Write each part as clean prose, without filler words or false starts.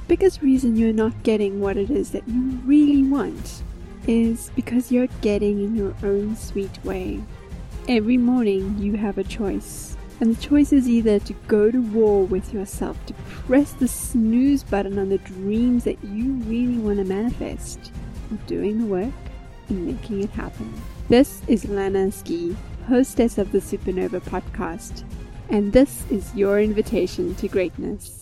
biggest reason you're not getting what it is that you really want is because you're getting in your own sweet way. Every morning you have a choice, and the choice is either to go to war with yourself, to press the snooze button on the dreams that you really want to manifest, or doing the work and making it happen. This is Lana Ski, hostess of the Supernova podcast, and this is your invitation to greatness.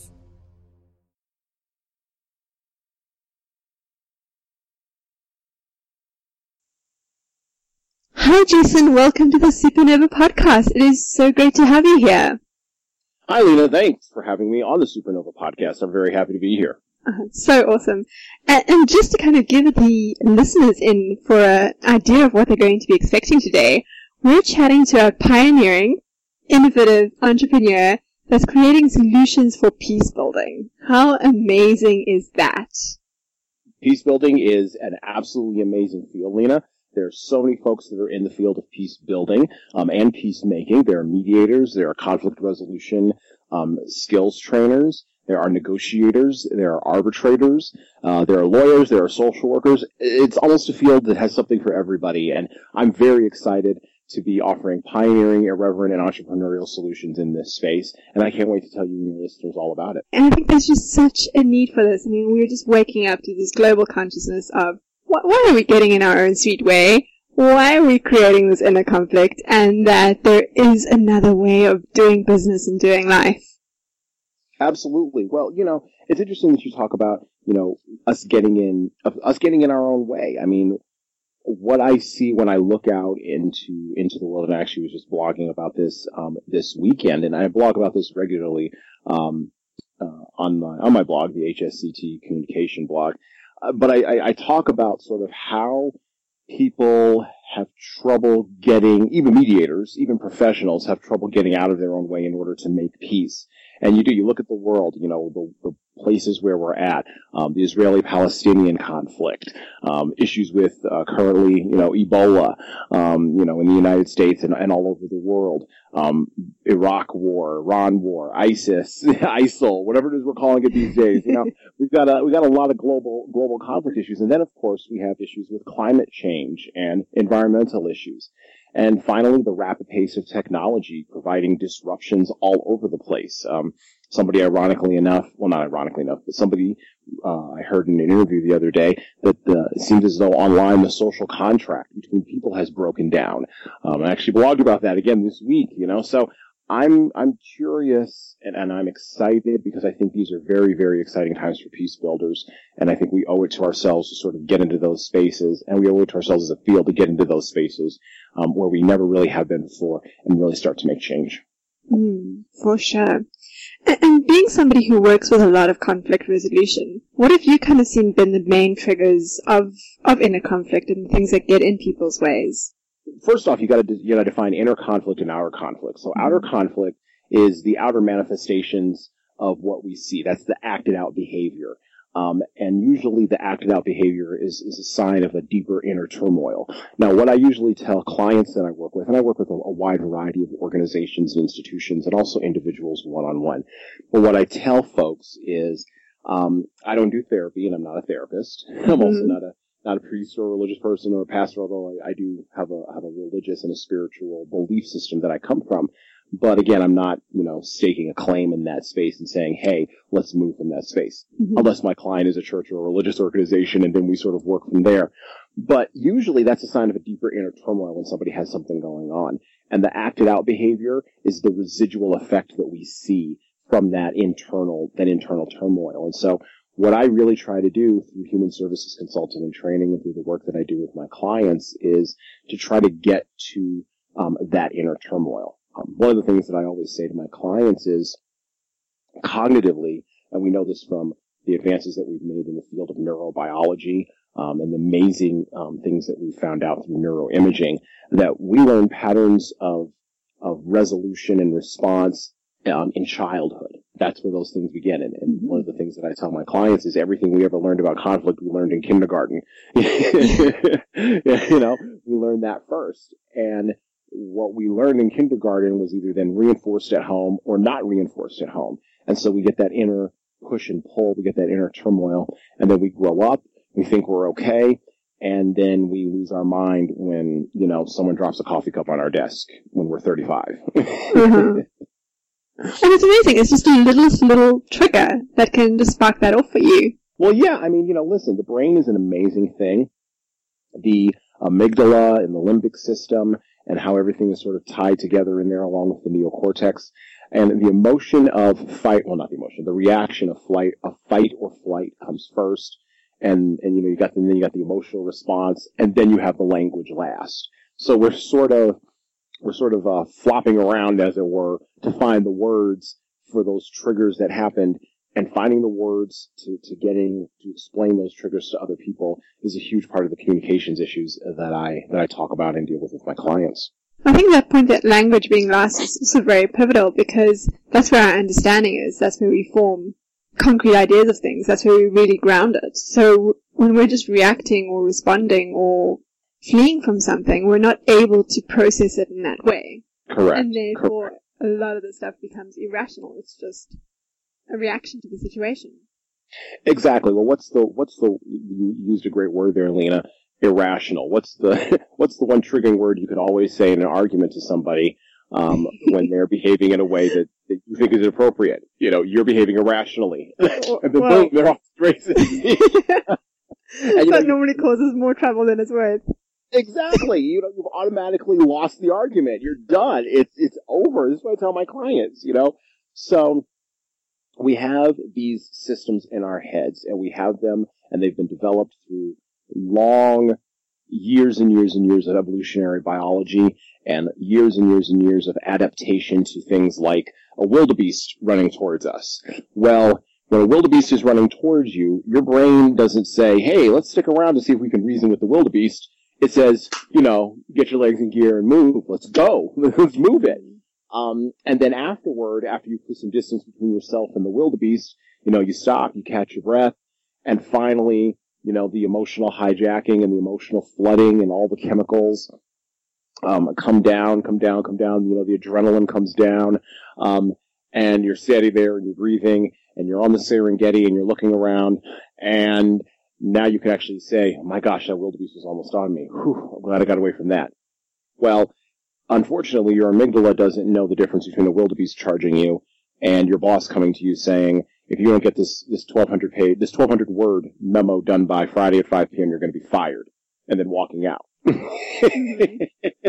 Hi Jason, welcome to the Supernova podcast. It is so great to have you here. Hi Lena, thanks for having me on the Supernova podcast. I'm very happy to be here. So awesome. And just to kind of give the listeners in for an idea of what they're going to be expecting today, we're chatting to a pioneering, innovative entrepreneur that's creating solutions for peace building. How amazing is that? Peace building is an absolutely amazing field, Lena. There are so many folks that are in the field of peace building and peacemaking. There are mediators, there are conflict resolution skills trainers, there are negotiators, there are arbitrators, there are lawyers, there are social workers. It's almost a field that has something for everybody, and I'm very excited to be offering pioneering, irreverent, and entrepreneurial solutions in this space, and I can't wait to tell you and your listeners all about it. And I think there's just such a need for this. I mean, we're just waking up to this global consciousness of why are we getting in our own sweet way? Why are we creating this inner conflict? And that there is another way of doing business and doing life. Absolutely. Well, it's interesting that you talk about, us getting in our own way. I mean, what I see when I look out into the world, and I actually was just blogging about this this weekend, and I blog about this regularly on my blog, the HSCT Communication blog. But I talk about sort of how people have trouble getting, even mediators, even professionals have trouble getting out of their own way in order to make peace. And you look at the world, the places where we're at, the Israeli-Palestinian conflict, issues with currently, Ebola, in the United States and all over the world, Iraq war, Iran war, ISIS, ISIL, whatever it is we're calling it these days. We've got a lot of global conflict issues, and then of course we have issues with climate change and environmental issues. And finally, the rapid pace of technology providing disruptions all over the place. Somebody I heard in an interview the other day that it seems as though online the social contract between people has broken down. I actually blogged about that again this week, so I'm curious and I'm excited because I think these are very, very exciting times for peace builders, and I think we owe it to ourselves to sort of get into those spaces, and we owe it to ourselves as a field to get into those spaces where we never really have been before and really start to make change. For sure. And being somebody who works with a lot of conflict resolution, what have you kind of seen been the main triggers of inner conflict and things that get in people's ways? First off, you got to define inner conflict and outer conflict. So outer conflict is the outer manifestations of what we see. That's the acted out behavior. And usually the acted out behavior is a sign of a deeper inner turmoil. Now, what I usually tell clients that I work with, and I work with a wide variety of organizations and institutions and also individuals one-on-one, but what I tell folks is, I don't do therapy and I'm not a therapist. I'm also not a priest or a religious person or a pastor, although I do have a religious and a spiritual belief system that I come from. But again, I'm not, staking a claim in that space and saying, hey, let's move from that space. Unless my client is a church or a religious organization, and then we sort of work from there. But usually that's a sign of a deeper inner turmoil when somebody has something going on. And the acted out behavior is the residual effect that we see from that internal turmoil. And so what I really try to do through human services consulting and training and through the work that I do with my clients is to try to get to that inner turmoil. One of the things that I always say to my clients is cognitively, and we know this from the advances that we've made in the field of neurobiology and the amazing things that we found out through neuroimaging, that we learn patterns of resolution and response in childhood. That's where those things begin. And one of the things that I tell my clients is everything we ever learned about conflict, we learned in kindergarten. We learned that first. And what we learned in kindergarten was either then reinforced at home or not reinforced at home. And so we get that inner push and pull, we get that inner turmoil, and then we grow up, we think we're okay, and then we lose our mind when, someone drops a coffee cup on our desk when we're 35. And it's amazing. It's just a little trigger that can just spark that off for you. Well, yeah, listen, the brain is an amazing thing. The amygdala and the limbic system and how everything is sort of tied together in there along with the neocortex. And the emotion of the reaction of fight or flight comes first. And you got the emotional response, and then you have the language last. So we're sort of flopping around, as it were, to find the words for those triggers that happened, and finding the words to explain those triggers to other people is a huge part of the communications issues that I talk about and deal with my clients. I think that point that language being last is also very pivotal, because that's where our understanding is. That's where we form concrete ideas of things. That's where we really ground it. So when we're just reacting or responding or fleeing from something, we're not able to process it in that way. Correct. And therefore, a lot of the stuff becomes irrational. It's just a reaction to the situation. Exactly. Well, you used a great word there, Lena, irrational. What's the one triggering word you could always say in an argument to somebody, when they're behaving in a way that you think is inappropriate? You're behaving irrationally. And then boom, they're off the races. That normally causes more trouble than it's worth. Exactly. You've automatically lost the argument. You're done. It's over. This is what I tell my clients, So we have these systems in our heads, and we have them, and they've been developed through long years and years and years of evolutionary biology and years and years of adaptation to things like a wildebeest running towards us. Well, when a wildebeest is running towards you, your brain doesn't say, hey, let's stick around to see if we can reason with the wildebeest. It says, get your legs in gear and move. Let's go. Let's move it. And then after you put some distance between yourself and the wildebeest, you stop, you catch your breath, and finally, the emotional hijacking and the emotional flooding and all the chemicals come down. The adrenaline comes down, and you're steady there and you're breathing and you're on the Serengeti and you're looking around, and now you can actually say, oh my gosh, that wildebeest was almost on me. Whew, I'm glad I got away from that. Well, unfortunately, your amygdala doesn't know the difference between a wildebeest charging you and your boss coming to you saying, if you don't get this 1,200 word memo done by Friday at 5 p.m., you're going to be fired, and then walking out. Mm-hmm.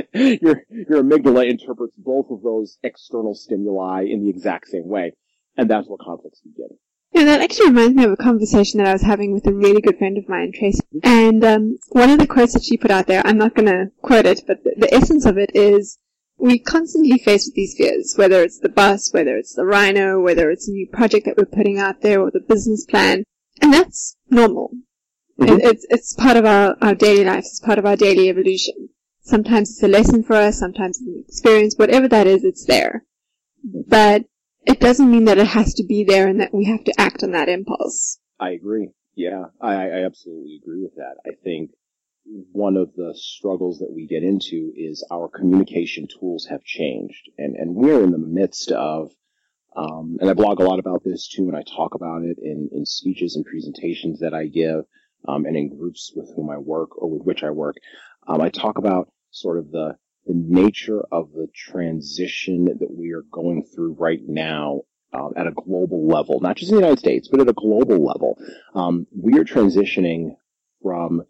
Your amygdala interprets both of those external stimuli in the exact same way, and that's where conflicts begin. Yeah, that actually reminds me of a conversation that I was having with a really good friend of mine, Tracy. And one of the quotes that she put out there, I'm not going to quote it, but the essence of it is, we constantly face with these fears, whether it's the bus, whether it's the rhino, whether it's a new project that we're putting out there, or the business plan. And that's normal. Mm-hmm. It's part of our daily lives. It's part of our daily evolution. Sometimes it's a lesson for us. Sometimes it's an experience. Whatever that is, it's there. But it doesn't mean that it has to be there and that we have to act on that impulse. I agree. Yeah, I absolutely agree with that. I think one of the struggles that we get into is our communication tools have changed. And we're in the midst of, and I blog a lot about this too, and I talk about it in speeches and presentations that I give, and in groups with whom I work or with which I work. I talk about sort of the nature of the transition that we are going through right now at a global level, not just in the United States, but at a global level. We are transitioning from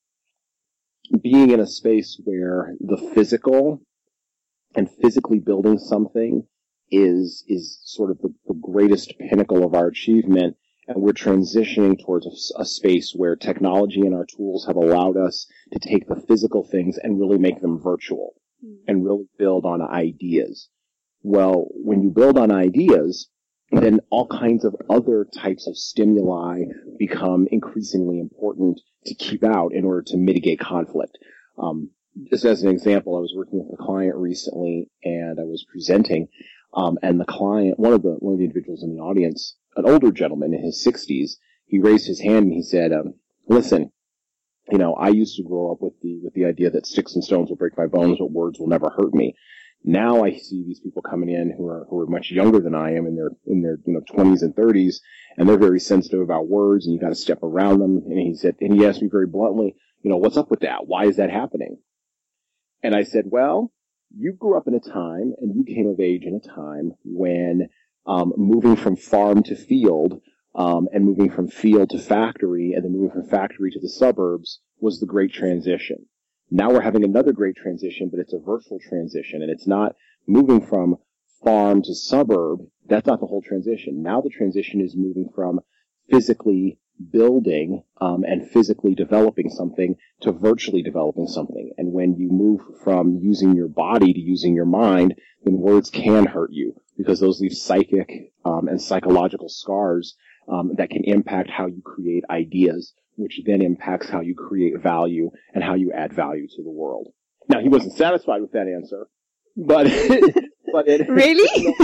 being in a space where the physical and physically building something is sort of the greatest pinnacle of our achievement, and we're transitioning towards a space where technology and our tools have allowed us to take the physical things and really make them virtual and really build on ideas. Well, when you build on ideas, then all kinds of other types of stimuli become increasingly important to keep out in order to mitigate conflict. Just as an example, I was working with a client recently, and I was presenting, and the client, one of the individuals in the audience, an older gentleman in his 60s, he raised his hand and he said, listen, I used to grow up with the idea that sticks and stones will break my bones, but words will never hurt me. Now I see these people coming in who are much younger than I am in their 20s and 30s, and they're very sensitive about words, and you got to step around them. And he asked me very bluntly, what's up with that? Why is that happening? And I said, well, you grew up in a time and you came of age in a time when moving from farm to field and moving from field to factory and then moving from factory to the suburbs was the great transition. Now we're having another great transition, but it's a virtual transition, and it's not moving from farm to suburb. That's not the whole transition. Now the transition is moving from physically building and physically developing something to virtually developing something. And when you move from using your body to using your mind, then words can hurt you because those leave psychic and psychological scars that can impact how you create ideas, which then impacts how you create value and how you add value to the world. Now, he wasn't satisfied with that answer, but Really?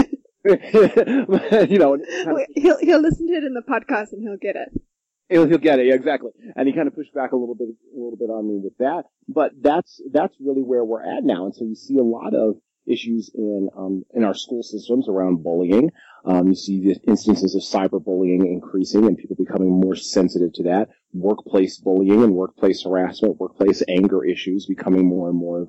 Kind of, he'll listen to it in the podcast and he'll get it. He'll get it, yeah, exactly. And he kind of pushed back a little bit on me with that. But that's really where we're at now. And so you see a lot of issues in our school systems around bullying. You see the instances of cyberbullying increasing and people becoming more sensitive to that. Workplace bullying and workplace harassment, workplace anger issues becoming more and more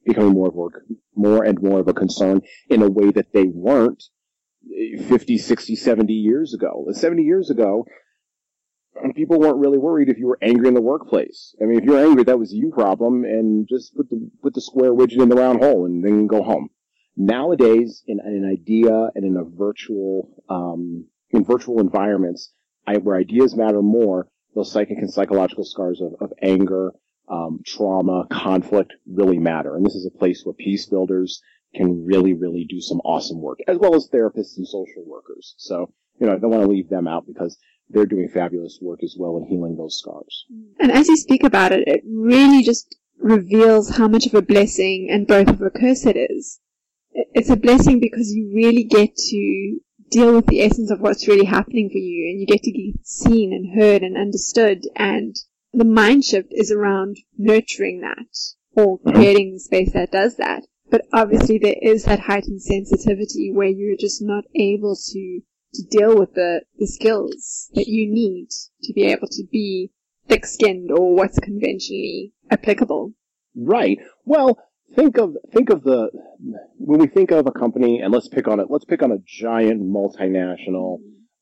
of a concern in a way that they weren't 50, 60, 70 years ago. 70 years ago, people weren't really worried if you were angry in the workplace. I mean, if you're angry, that was your problem, and just put the square widget in the round hole and then go home. Nowadays, in an idea and in a virtual environments, where ideas matter more, those psychic and psychological scars of anger, trauma, conflict really matter. And this is a place where peace builders can really, really do some awesome work, as well as therapists and social workers. So, I don't want to leave them out because they're doing fabulous work as well in healing those scars. And as you speak about it, it really just reveals how much of a blessing and both of a curse it is. It's a blessing because you really get to deal with the essence of what's really happening for you, and you get to be seen and heard and understood, and the mind shift is around nurturing that or creating the space that does that. But obviously there is that heightened sensitivity where you're just not able to deal with the skills that you need to be able to be thick-skinned or what's conventionally applicable. Right. Well, think of when we think of a company, and let's pick on a giant multinational,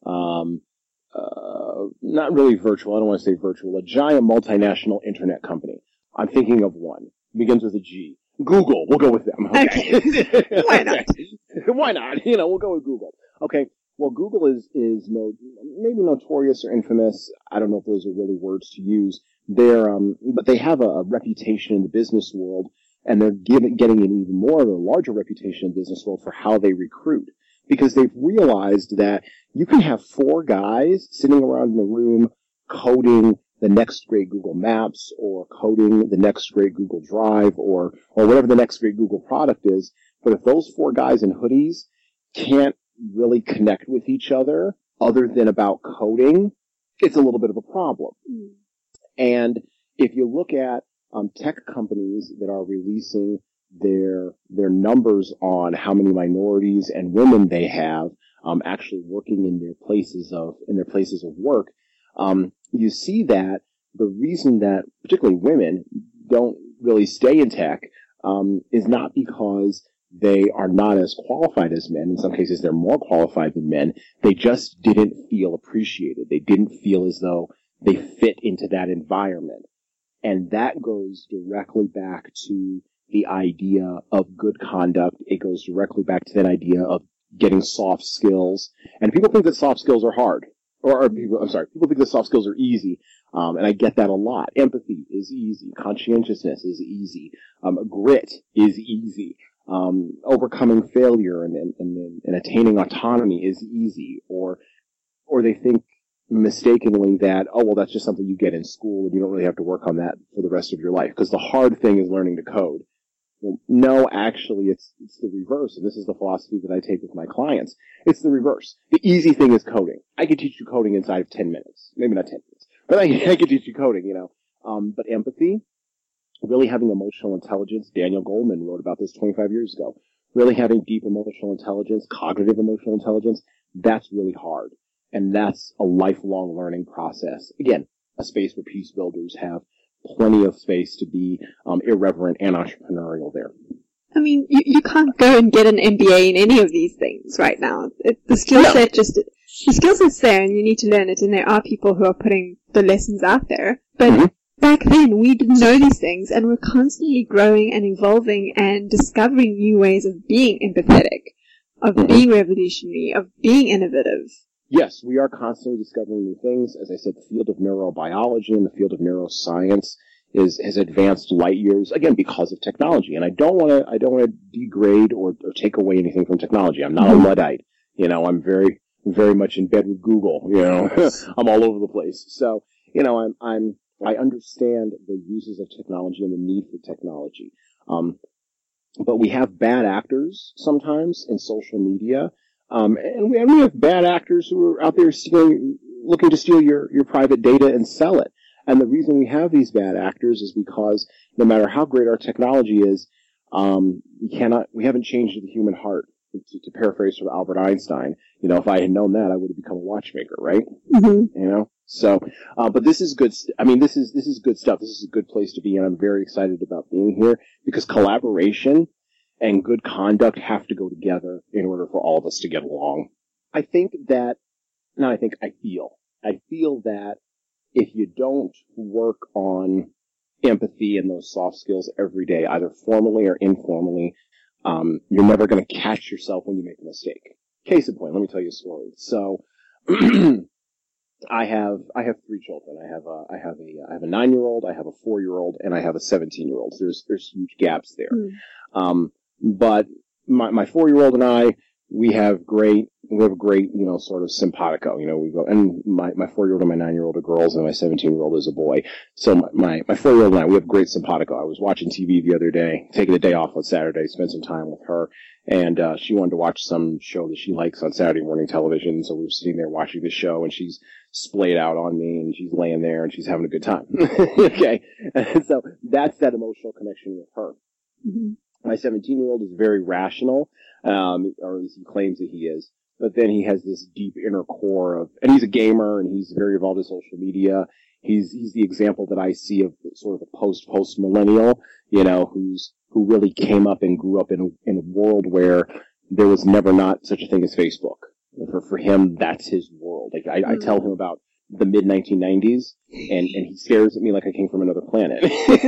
not really virtual, I don't want to say virtual, a giant multinational internet company. I'm thinking of one. It begins with a G. Google. We'll go with them. Okay. Why not? Why not? We'll go with Google. Okay. Well, Google is maybe notorious or infamous. I don't know if those are really words to use. But they have a reputation in the business world, and they're getting an even more of a larger reputation in the business world for how they recruit, because they've realized that you can have 4 guys sitting around in the room coding the next great Google Maps or coding the next great Google Drive or whatever the next great Google product is. But if those 4 guys in hoodies can't really connect with each other than about coding, it's a little bit of a problem. And if you look at tech companies that are releasing their numbers on how many minorities and women they have actually working in their places of work, you see that the reason that particularly women don't really stay in tech is not because they are not as qualified as men. In some cases, they're more qualified than men. They just didn't feel appreciated. They didn't feel as though they fit into that environment. And that goes directly back to the idea of good conduct. It goes directly back to that idea of getting soft skills. And people think that soft skills are hard. People think that soft skills are easy. And I get that a lot. Empathy is easy. Conscientiousness is easy. Grit is easy. Overcoming failure and attaining autonomy is easy. Or they think mistakenly that, oh, well, that's just something you get in school and you don't really have to work on that for the rest of your life because the hard thing is learning to code. Well, no, actually, it's the reverse, and this is the philosophy that I take with my clients. It's the reverse. The easy thing is coding. I can teach you coding inside of 10 minutes. Maybe not 10 minutes, but I can teach you coding, But empathy, really having emotional intelligence, Daniel Goleman wrote about this 25 years ago. really having deep emotional intelligence, cognitive emotional intelligence, that's really hard. And that's a lifelong learning process. Again, a space where peace builders have plenty of space to be irreverent and entrepreneurial there. I mean, you can't go and get an MBA in any of these things right now. The skill set's there and you need to learn it, and there are people who are putting the lessons out there. But back then, we didn't know these things, and we're constantly growing and evolving and discovering new ways of being empathetic, of being revolutionary, of being innovative. Yes, we are constantly discovering new things. As I said, the field of neurobiology and the field of neuroscience has advanced light years, again, because of technology. And I don't want to degrade or take away anything from technology. I'm not a Luddite. I'm very, very much in bed with Google. I'm all over the place. So, I understand the uses of technology and the need for technology. But we have bad actors sometimes in social media. And we have bad actors who are out there looking to steal your private data and sell it. And the reason we have these bad actors is because no matter how great our technology is, we haven't changed the human heart. To paraphrase from Albert Einstein, if I had known that, I would have become a watchmaker, right? Mm-hmm. So, but this is good. I mean, this is good stuff. This is a good place to be, and I'm very excited about being here because collaboration and good conduct have to go together in order for all of us to get along. I feel that if you don't work on empathy and those soft skills every day, either formally or informally, you're never going to catch yourself when you make a mistake. Case in point, let me tell you a story. So, I have 3 children. I have a 9-year-old, I have a 4-year-old, and I have a 17-year-old. So there's huge gaps there. But my 4-year-old and I, we have a great, sort of simpatico. We go, and my 4-year-old and my 9-year-old are girls, and my 17-year-old is a boy. So my 4-year-old and I, we have great simpatico. I was watching TV the other day, taking a day off on Saturday, spent some time with her, and she wanted to watch some show that she likes on Saturday morning television. So we were sitting there watching the show, and she's splayed out on me, and she's laying there, and she's having a good time. Okay, so that's that emotional connection with her. Mm-hmm. My 17-year-old is very rational, or at least he claims that he is. But then he has this deep inner core and he's a gamer and he's very involved in social media. He's the example that I see of sort of a post millennial, who really came up and grew up in a world where there was never not such a thing as Facebook. For him, that's his world. Like I tell him about the mid-1990s, and he stares at me like I came from another planet.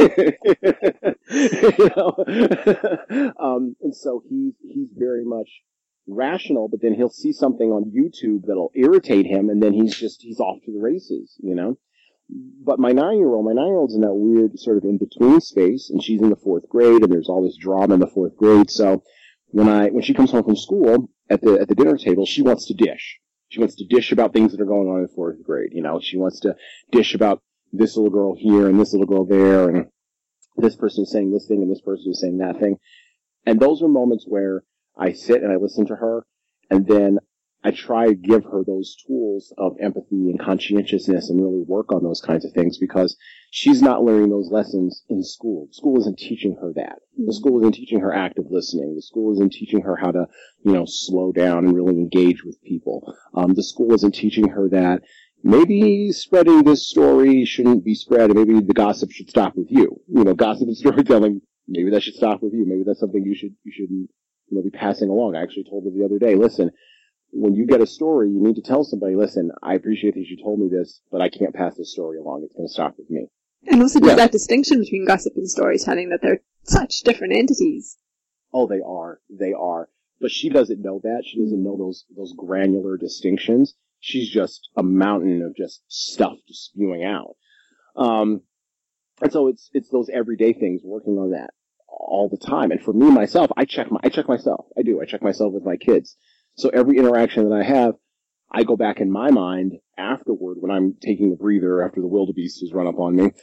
And so he's very much rational, but then he'll see something on YouTube that'll irritate him, and then he's off to the races, But my 9-year-old's in that weird sort of in-between space, and she's in the 4th grade, and there's all this drama in the 4th grade. So when she comes home from school, at the dinner table, she wants to dish. She wants to dish about things that are going on in 4th grade. She wants to dish about this little girl here and this little girl there, and this person is saying this thing and this person is saying that thing. And those are moments where I sit and I listen to her, and then I try to give her those tools of empathy and conscientiousness and really work on those kinds of things because she's not learning those lessons in school. School isn't teaching her that. The school isn't teaching her active listening. The school isn't teaching her how to, slow down and really engage with people. The school isn't teaching her that maybe spreading this story shouldn't be spread, and maybe the gossip should stop with you. Gossip and storytelling, maybe that should stop with you. Maybe that's something you shouldn't, be passing along. I actually told her the other day, listen, when you get a story, you need to tell somebody, listen, I appreciate that you told me this, but I can't pass this story along. It's going to stop with me. And also just that distinction between gossip and storytelling, that they're such different entities. Oh, they are. They are. But she doesn't know that. She doesn't know those granular distinctions. She's just a mountain of just stuff just spewing out. And so it's those everyday things, working on that all the time. And for me, myself, I check myself. I do. I check myself with my kids. So every interaction that I have, I go back in my mind afterward when I'm taking a breather after the wildebeest has run up on me.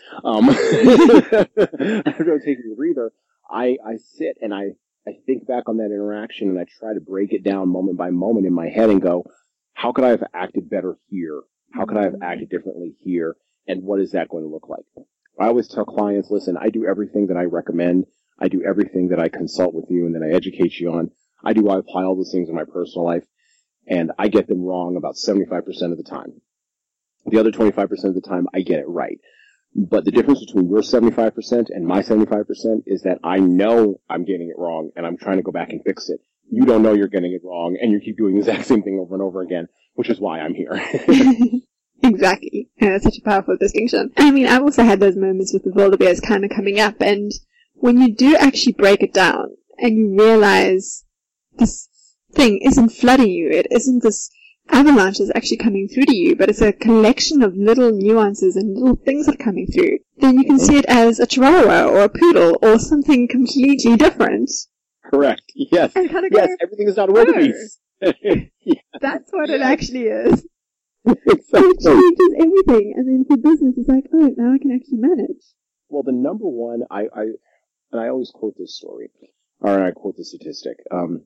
After I'm taking a breather, I sit and I think back on that interaction and I try to break it down moment by moment in my head and go, how could I have acted better here? How could I have acted differently here? And what is that going to look like? I always tell clients, listen, I do everything that I recommend. I do everything that I consult with you and then I educate you on. I apply all those things in my personal life, and I get them wrong about 75% of the time. The other 25% of the time, I get it right. But the difference between your 75% and my 75% is that I know I'm getting it wrong and I'm trying to go back and fix it. You don't know you're getting it wrong and you keep doing the exact same thing over and over again, which is why I'm here. Exactly. Yeah, that's such a powerful distinction. I mean, I've also had those moments with the Wilder Bears kind of coming up, and when you do actually break it down and you realize this thing isn't flooding you, it isn't this avalanche that's actually coming through to you, but it's a collection of little nuances and little things that are coming through, then you can see it as a chihuahua or a poodle or something completely different. Correct. Yes. And kind of go, yes, everything is not a wildebeest. Yeah. That's what it actually is. Exactly. It changes everything, and then for business, it's like, oh, now I can actually manage. Well, the number one, I always quote this story, or I quote the statistic.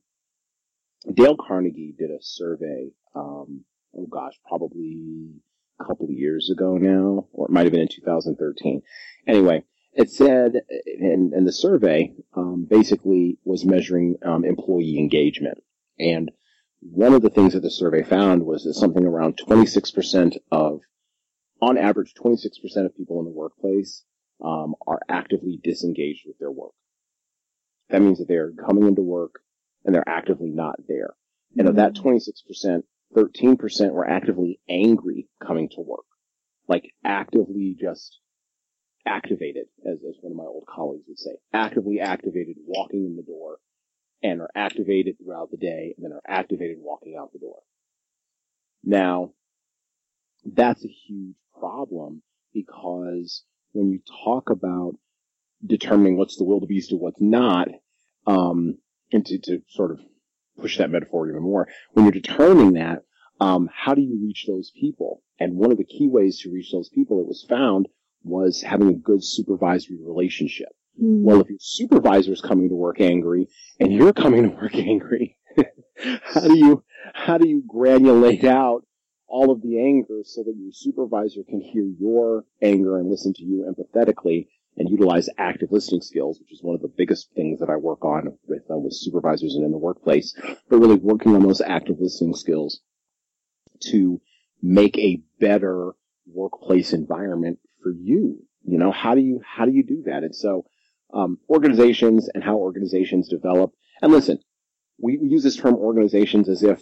Dale Carnegie did a survey, probably a couple of years ago now, or it might have been in 2013. Anyway, it said, and the survey, basically was measuring, employee engagement. And one of the things that the survey found was that something around 26% on average, 26% of people in the workplace, are actively disengaged with their work. That means that they are coming into work and they're actively not there. And of that 26%, 13% were actively angry coming to work. Like actively just activated, as one of my old colleagues would say. Actively activated walking in the door, and are activated throughout the day, and then are activated walking out the door. Now, that's a huge problem, because when you talk about determining what's the wildebeest or what's not, and to sort of push that metaphor even more, when you're determining that, how do you reach those people? And one of the key ways to reach those people, it was found, was having a good supervisory relationship. Well, if your supervisor is coming to work angry and you're coming to work angry, how do you granulate out all of the anger so that your supervisor can hear your anger and listen to you empathetically and utilize active listening skills, which is one of the biggest things that I work on with supervisors and in the workplace, but really working on those active listening skills to make a better workplace environment for you. You know, how do you do that? And so, organizations and how organizations develop. And listen, we use this term organizations as if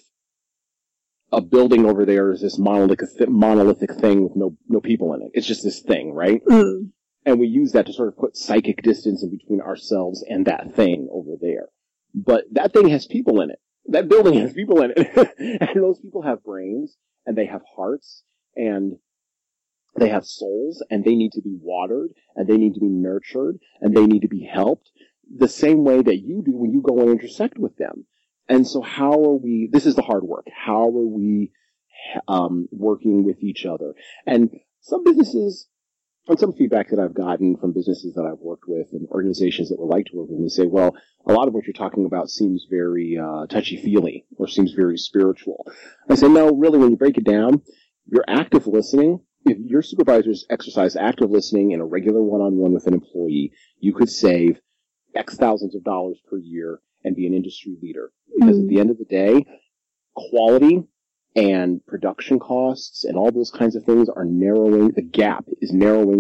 a building over there is this monolithic thing with no people in it. It's just this thing, right? Mm. And we use that to sort of put psychic distance in between ourselves and that thing over there. But that thing has people in it. That building has people in it. And those people have brains, and they have hearts, and they have souls, and they need to be watered, and they need to be nurtured, and they need to be helped the same way that you do when you go and intersect with them. And so this is the hard work. How are we working with each other? And some businesses, and some feedback that I've gotten from businesses that I've worked with and organizations that would like to work with me say, well, a lot of what you're talking about seems very touchy-feely or seems very spiritual. I say, no, really, when you break it down, your active listening, if your supervisors exercise active listening in a regular one-on-one with an employee, you could save X thousands of dollars per year and be an industry leader. Because at the end of the day, quality and production costs and all those kinds of things are narrowing. The gap is narrowing.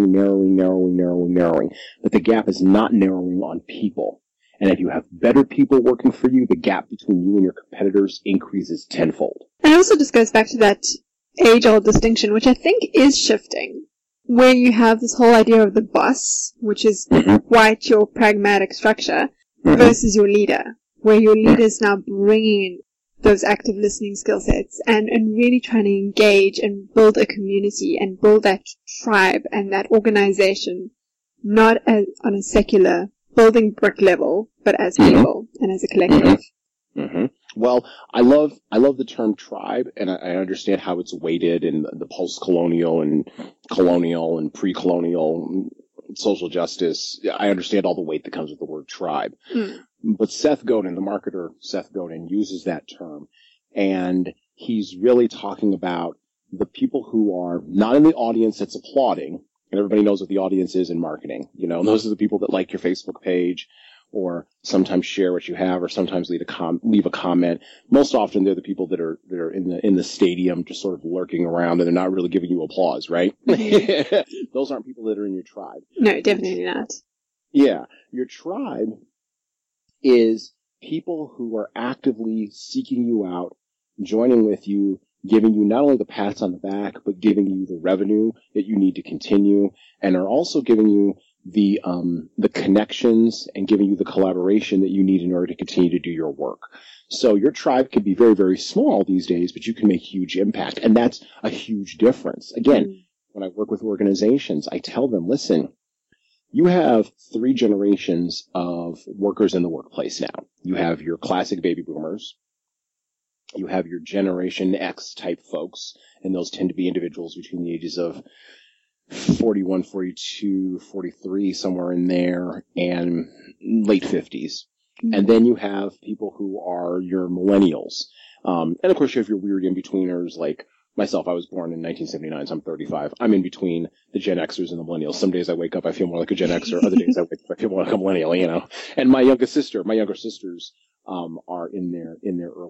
But the gap is not narrowing on people. And if you have better people working for you, the gap between you and your competitors increases tenfold. And it also just goes back to that age-old distinction, which I think is shifting, where you have this whole idea of the boss, which is quite your pragmatic structure, versus your leader, where your leader is now bringing those active listening skill sets and really trying to engage and build a community and build that tribe and that organization, not as on a secular building brick level, but as people and as a collective. Well, I love the term tribe, and I understand how it's weighted in the post-colonial and colonial and pre-colonial social justice. I understand all the weight that comes with the word tribe. But Seth Godin, the marketer Seth Godin, uses that term, and he's really talking about the people who are not in the audience that's applauding, and everybody knows what the audience is in marketing. You know, those are the people that like your Facebook page, or sometimes share what you have, or sometimes leave a comment. Most often they're the people that are in the stadium just sort of lurking around, and they're not really giving you applause, right? Those aren't people that are in your tribe. No, definitely not. Yeah. Your tribe is people who are actively seeking you out, joining with you, giving you not only the pats on the back, but giving you the revenue that you need to continue, and are also giving you the connections and giving you the collaboration that you need in order to continue to do your work. So your tribe can be very, very small these days, but you can make huge impact. And that's a huge difference. Again, when I work with organizations, I tell them, listen, you have 3 generations of workers in the workplace now. You have your classic baby boomers. You have your Generation X type folks, and those tend to be individuals between the ages of 41, 42, 43, somewhere in there, and late 50s. And then you have people who are your millennials. And of course you have your weird in-betweeners like myself. I was born in 1979, so I'm 35. I'm in between the Gen Xers and the millennials. Some days I wake up, I feel more like a Gen Xer. Other days I wake up, I feel more like a millennial, you know. And my younger sisters, are in their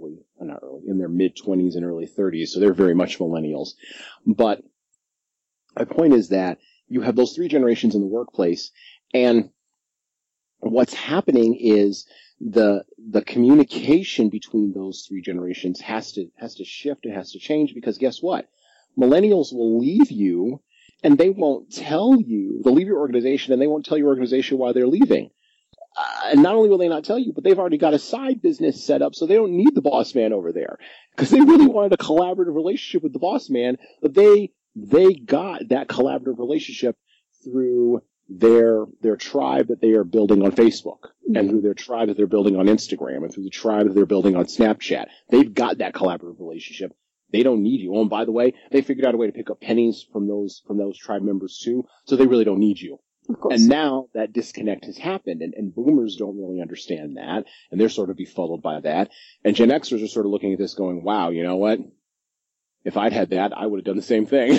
mid-20s and early 30s, so they're very much millennials. But my point is that you have those 3 generations in the workplace, and what's happening is the communication between those 3 generations has to shift, it has to change, because guess what? Millennials will leave you, and they won't tell you. They'll leave your organization, and they won't tell your organization why they're leaving. And not only will they not tell you, but they've already got a side business set up, so they don't need the boss man over there. Because they really wanted a collaborative relationship with the boss man, but they got that collaborative relationship through their tribe that they are building on Facebook, and through their tribe that they're building on Instagram, and through the tribe that they're building on Snapchat. They've got that collaborative relationship. They don't need you. Oh, and by the way, they figured out a way to pick up pennies from those tribe members too, so they really don't need you. Of course. And now that disconnect has happened, and boomers don't really understand that, and they're sort of befuddled by that. And Gen Xers are sort of looking at this going, wow, you know what? If I'd had that, I would have done the same thing.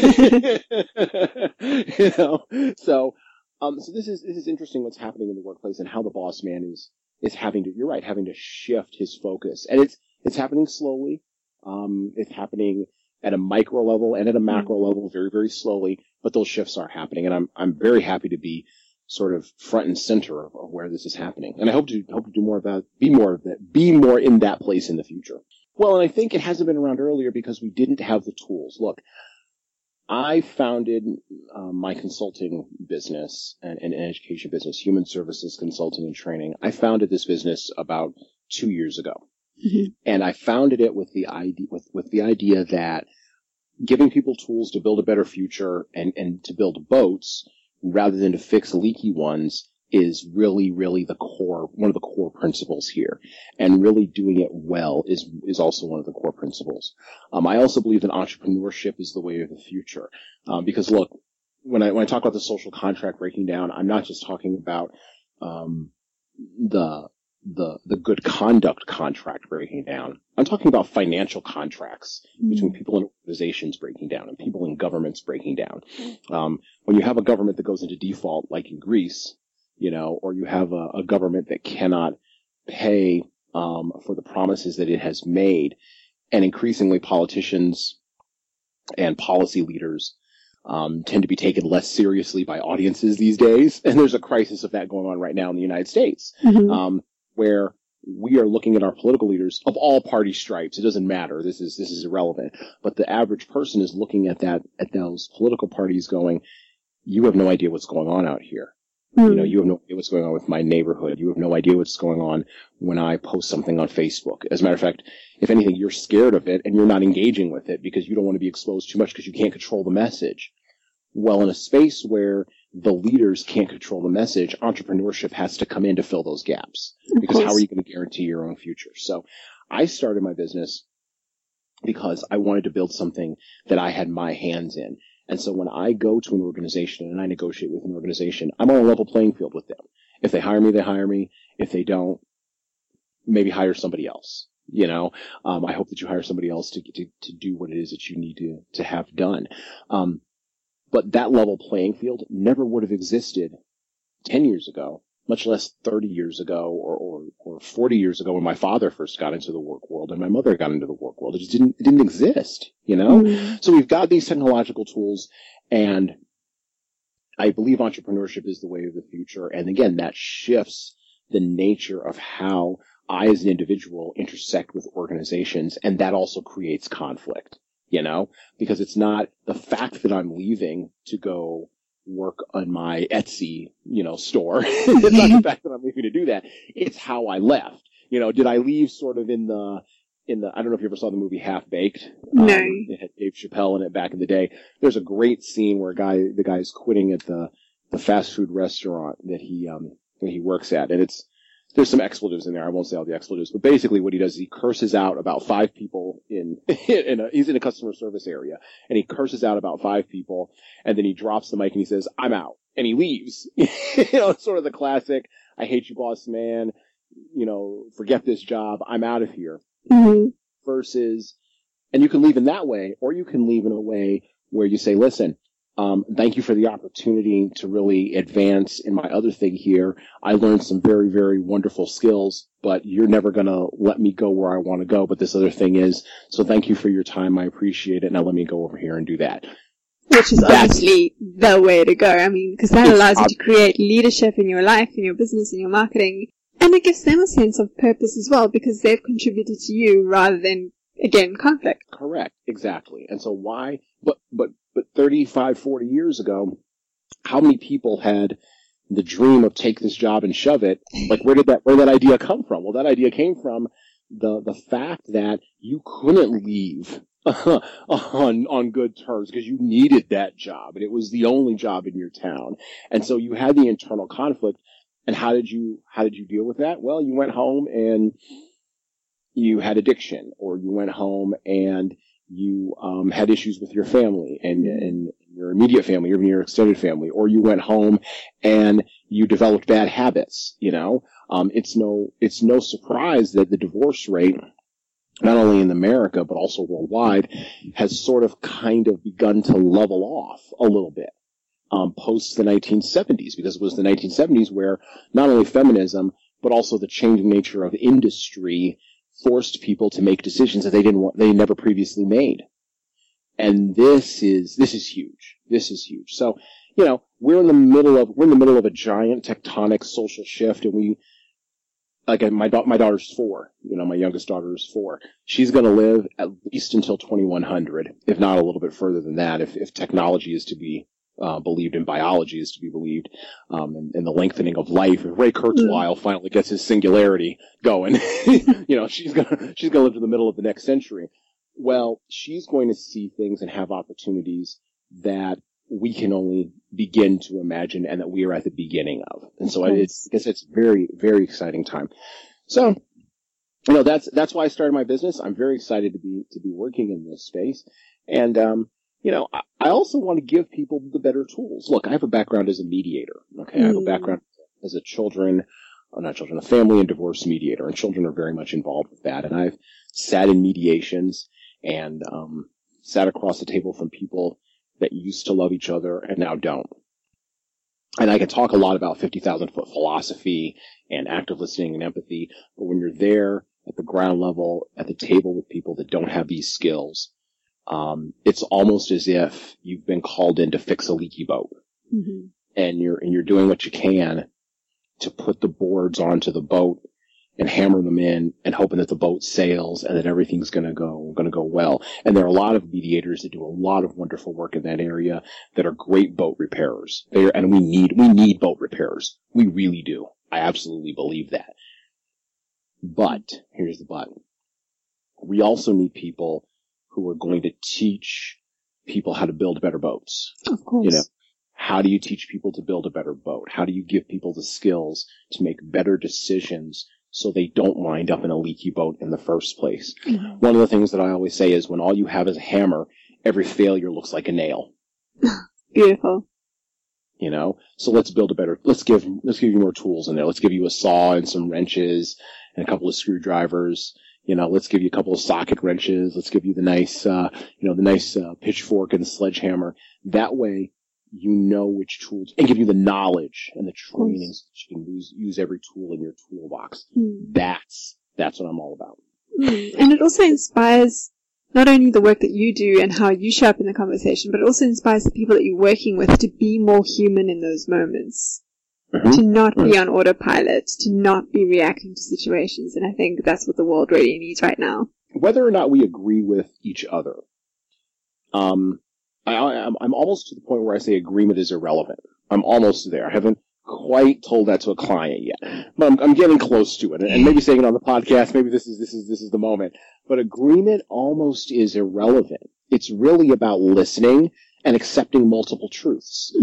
You know? So this is interesting what's happening in the workplace, and how the boss man is having to shift his focus. And it's happening slowly. It's happening at a micro level and at a macro level very, very slowly, but those shifts are happening, and I'm very happy to be sort of front and center of where this is happening. And I hope to do more of that, be more in that place in the future. Well, and I think it hasn't been around earlier because we didn't have the tools. Look, I founded my consulting business and education business, human services consulting and training. I founded this business about 2 years ago. And I founded it with the idea that giving people tools to build a better future and to build boats rather than to fix leaky ones is really, really one of the core principles here. And really doing it well is also one of the core principles. I also believe that entrepreneurship is the way of the future. Because look, when I talk about the social contract breaking down, I'm not just talking about, the good conduct contract breaking down. I'm talking about financial contracts between people in organizations breaking down and people in governments breaking down. When you have a government that goes into default, like in Greece, you know, or you have a government that cannot pay for the promises that it has made, and increasingly politicians and policy leaders tend to be taken less seriously by audiences these days, and there's a crisis of that going on right now in the United States. Where we are looking at our political leaders of all party stripes. It doesn't matter. This is irrelevant. But the average person is looking at those political parties going, you have no idea what's going on out here. You know, you have no idea what's going on with my neighborhood. You have no idea what's going on when I post something on Facebook. As a matter of fact, if anything, you're scared of it and you're not engaging with it because you don't want to be exposed too much because you can't control the message. Well, in a space where the leaders can't control the message, entrepreneurship has to come in to fill those gaps. Because how are you going to guarantee your own future? So I started my business because I wanted to build something that I had my hands in. And so when I go to an organization and I negotiate with an organization, I'm on a level playing field with them. If they hire me, they hire me. If they don't, maybe hire somebody else. You know, I hope that you hire somebody else to do what it is that you need to have done. But that level playing field never would have existed 10 years ago much less 30 years ago or 40 years ago when my father first got into the work world and my mother got into the work world. It just didn't exist, you know? Mm. So we've got these technological tools, and I believe entrepreneurship is the way of the future. And again, that shifts the nature of how I as an individual intersect with organizations, and that also creates conflict, you know, because it's not the fact that I'm leaving to go work on my Etsy, you know, store. It's not the fact that I'm leaving to do that. It's how I left. You know, did I leave sort of in the, I don't know if you ever saw the movie Half Baked. No. It had Dave Chappelle in it back in the day. There's a great scene where the guy is quitting at the fast food restaurant that he works at. And there's some expletives in there. I won't say all the expletives, but basically what he does is he curses out about 5 people he's in a customer service area, and he curses out about 5 people, and then he drops the mic and he says, "I'm out," and he leaves. You know, it's sort of the classic, "I hate you, boss man, you know, forget this job, I'm out of here." Mm-hmm. Versus, and you can leave in that way, or you can leave in a way where you say, "Listen, thank you for the opportunity to really advance in my other thing here. I learned some very, very wonderful skills, but you're never going to let me go where I want to go. But this other thing is, so thank you for your time. I appreciate it. Now let me go over here and do that." Which is obviously the way to go. I mean, because that allows you to create leadership in your life, in your business, in your marketing. And it gives them a sense of purpose as well, because they've contributed to you rather than, again, conflict. Correct. Exactly. And so why, but 35, 40 years ago, how many people had the dream of take this job and shove it? Like, where did that idea come from? Well, that idea came from the fact that you couldn't leave on good terms because you needed that job, and it was the only job in your town. And so you had the internal conflict. And how did you deal with that? Well, you went home and you had addiction, or you went home and you had issues with your family and your immediate family, or your extended family, or you went home and you developed bad habits. You know, it's no surprise that the divorce rate, not only in America but also worldwide, has sort of kind of begun to level off a little bit. Post the 1970s, because it was the 1970s where not only feminism, but also the changing nature of industry forced people to make decisions that they never previously made. And this is huge. This is huge. So, you know, we're in the middle of a giant tectonic social shift, and my daughter's 4, you know, my youngest daughter is 4. She's going to live at least until 2100, if not a little bit further than that, if technology is to be believed in, biology is to be believed, and the lengthening of life. If Ray Kurzweil finally gets his singularity going, you know, she's gonna live to the middle of the next century. Well, she's going to see things and have opportunities that we can only begin to imagine, and that we are at the beginning of. And so I guess it's very, very exciting time. So, you know, that's why I started my business. I'm very excited to be working in this space. And, you know, I also want to give people the better tools. Look, I have a background as a mediator. Okay. I have a background as a family and divorce mediator, and children are very much involved with that. And I've sat in mediations and, sat across the table from people that used to love each other and now don't. And I can talk a lot about 50,000-foot philosophy and active listening and empathy, but when you're there at the ground level, at the table with people that don't have these skills, it's almost as if you've been called in to fix a leaky boat. Mm-hmm. And you're doing what you can to put the boards onto the boat and hammer them in and hoping that the boat sails and that everything's gonna go well. And there are a lot of mediators that do a lot of wonderful work in that area that are great boat repairers. And we need boat repairers. We really do. I absolutely believe that. But here's the but. We also need people who are going to teach people how to build better boats. Of course. You know, how do you teach people to build a better boat? How do you give people the skills to make better decisions so they don't wind up in a leaky boat in the first place? Mm-hmm. One of the things that I always say is when all you have is a hammer, every failure looks like a nail. Beautiful. You know, so let's give you more tools in there. Let's give you a saw and some wrenches and a couple of screwdrivers. You know, let's give you a couple of socket wrenches. Let's give you the nice pitchfork and sledgehammer. That way, you know which tools, and give you the knowledge and the training so that you can use every tool in your toolbox. That's what I'm all about. And it also inspires not only the work that you do and how you show up in the conversation, but it also inspires the people that you're working with to be more human in those moments. To not be on autopilot, to not be reacting to situations. And I think that's what the world really needs right now. Whether or not we agree with each other, I'm almost to the point where I say agreement is irrelevant. I'm almost there. I haven't quite told that to a client yet, but I'm getting close to it. And maybe saying it on the podcast, maybe this is the moment. But agreement almost is irrelevant. It's really about listening and accepting multiple truths.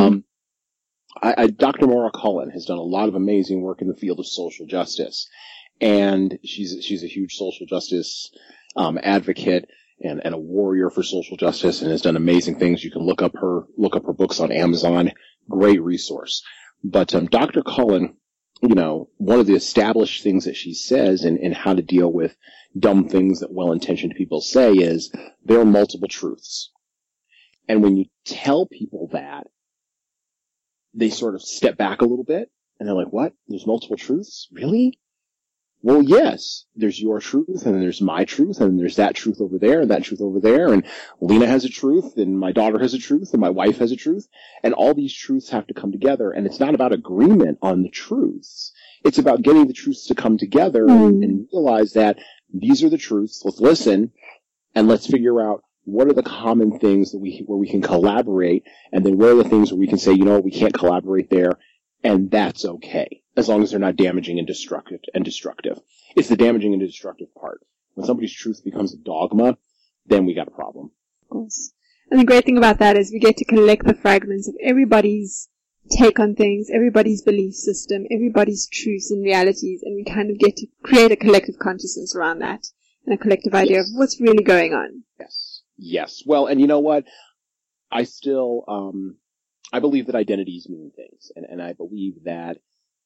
Dr. Maura Cullen has done a lot of amazing work in the field of social justice, and she's a huge social justice advocate and a warrior for social justice, and has done amazing things. You can look up her books on Amazon. Great resource. But Dr. Cullen, one of the established things that she says in how to deal with dumb things that well-intentioned people say is there are multiple truths, and when you tell people that, they sort of step back a little bit, and they're like, what? There's multiple truths? Really? Well, yes. There's your truth, and then there's my truth, and then there's that truth over there, and that truth over there, and Lena has a truth, and my daughter has a truth, and my wife has a truth, and all these truths have to come together, and it's not about agreement on the truths. It's about getting the truths to come together and realize that these are the truths. Let's listen, and let's figure out what are the common things where we can collaborate, and then what are the things where we can say, we can't collaborate there, and that's okay, as long as they're not damaging and destructive. It's the damaging and destructive part. When somebody's truth becomes a dogma, then we got a problem. Of course. And the great thing about that is we get to collect the fragments of everybody's take on things, everybody's belief system, everybody's truths and realities, and we kind of get to create a collective consciousness around that, and a collective idea of what's really going on. Yes. Well, and you know what? I still, I believe that identities mean things, and I believe that,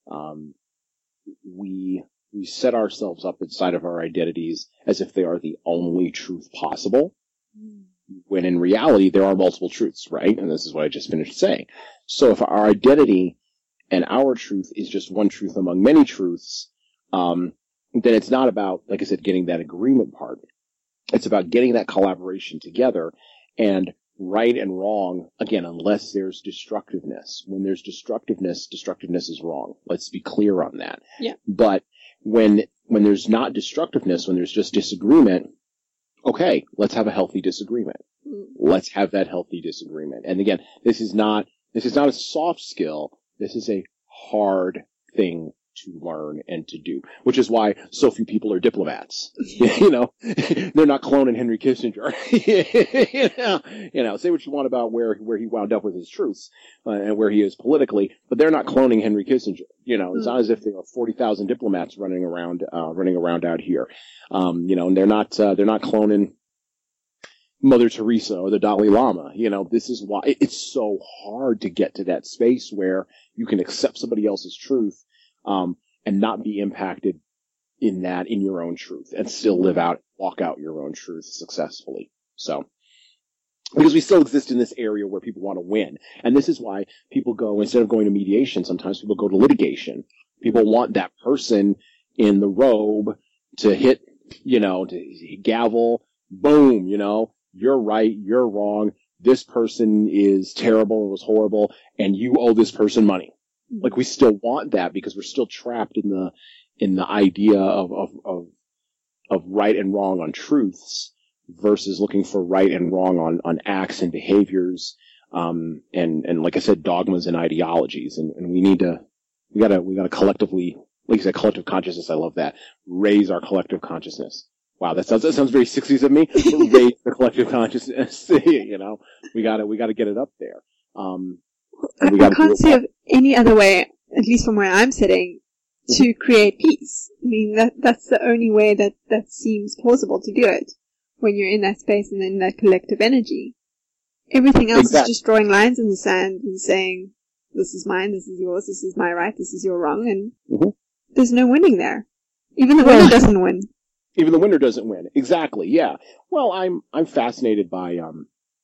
we set ourselves up inside of our identities as if they are the only truth possible, when in reality there are multiple truths, right? And this is what I just finished saying. So if our identity and our truth is just one truth among many truths, then it's not about, like I said, getting that agreement part. It's about getting that collaboration together, and right and wrong, again, unless there's destructiveness. When there's destructiveness is wrong. Let's be clear on that. Yeah. But when there's not destructiveness, when there's just disagreement, okay, let's have a healthy disagreement. Let's have that healthy disagreement. And again, this is not a soft skill. This is a hard thing to learn and to do, which is why so few people are diplomats. They're not cloning Henry Kissinger. Say what you want about where he wound up with his truths and where he is politically, but they're not cloning Henry Kissinger. It's not as if there are 40,000 diplomats running around out here. And they're not cloning Mother Teresa or the Dalai Lama. This is why it's so hard to get to that space where you can accept somebody else's truth, and not be impacted in your own truth, and still walk out your own truth successfully. So, because we still exist in this area where people want to win. And this is why people go, instead of going to mediation, sometimes people go to litigation. People want that person in the robe to hit, to gavel, boom, you're right, you're wrong, this person is terrible, it was horrible, and you owe this person money. Like, we still want that because we're still trapped in the idea of right and wrong on truths versus looking for right and wrong on acts and behaviors, and like I said, dogmas and ideologies. And we gotta collectively, like you said, collective consciousness. I love that. Raise our collective consciousness. Wow, that sounds very 60s of me. Raise the collective consciousness. We gotta get it up there. I can't see of any other way, at least from where I'm sitting, to create peace. I mean, that's the only way that seems plausible to do it, when you're in that space and in that collective energy. Everything else is just drawing lines in the sand and saying, this is mine, this is yours, this is my right, this is your wrong, and there's no winning there. Even the winner doesn't win. Even the winner doesn't win. Exactly, yeah. Well, I'm fascinated by,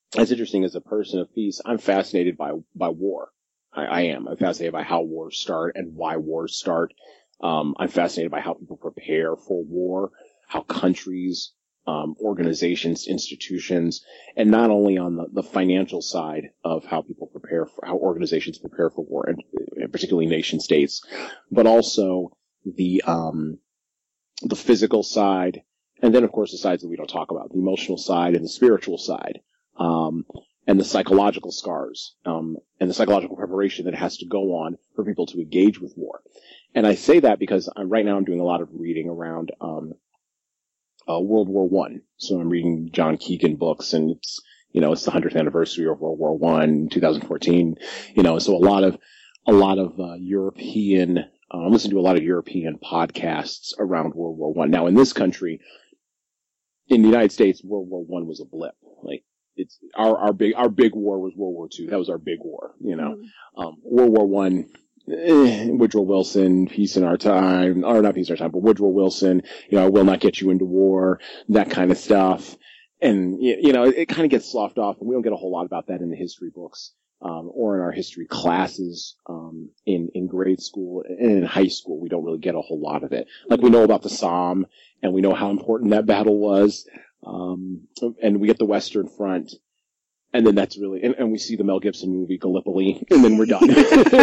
That's interesting. As a person of peace, I'm fascinated by war. I am. I'm fascinated by how wars start and why wars start. I'm fascinated by how people prepare for war, how countries, organizations, institutions, and not only on the financial side of how people prepare for, how organizations prepare for war, and particularly nation states, but also the physical side, and then of course the sides that we don't talk about, the emotional side and the spiritual side, and the psychological scars, and the psychological preparation that has to go on for people to engage with war. And I say that because right now I'm doing a lot of reading around, World War I. So I'm reading John Keegan books, and it's the 100th anniversary of World War I, 2014, so a lot of European, I'm listening to a lot of European podcasts around World War I. Now in this country, in the United States, World War I was a blip. Like, it's our big war was World War II. That was our big war, World War I, Woodrow Wilson, peace in our time, or not peace in our time, but Woodrow Wilson, I will not get you into war, that kind of stuff. And, it kind of gets sloughed off, and we don't get a whole lot about that in the history books, or in our history classes, in grade school and in high school. We don't really get a whole lot of it. Like, we know about the Somme, and we know how important that battle was, and we get the Western Front. And then that's really, and we see the Mel Gibson movie Gallipoli, and then we're done.